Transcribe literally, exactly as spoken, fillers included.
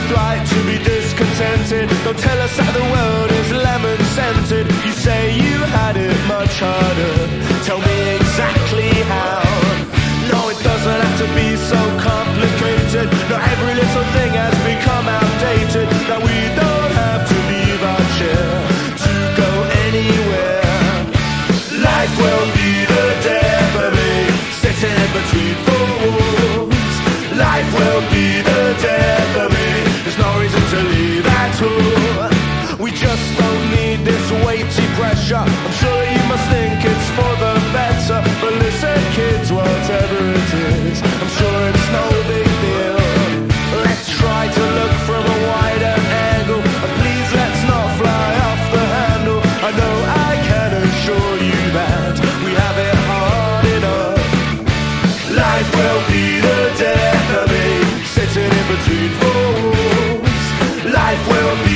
right to be discontented. Don't tell us that the world is lemon scented. You say you had it much harder. Tell me exactly how. No, it doesn't have to be so complicated. Not every little thing has become outdated. That we don't have to leave our chair to go anywhere. Life will be the death of me, sitting between four walls. Life will be the death of me. There's no reason to leave at all. We just don't need this weighty pressure. I'm sure you must think it's for the better. But listen kids, whatever it is, I'm sure it's no big deal. Let's try to look from a wider angle, and please let's not fly off the handle. I know I can assure you that we have it hard enough. Life will be the death of me, sitting in between four walls. Life will be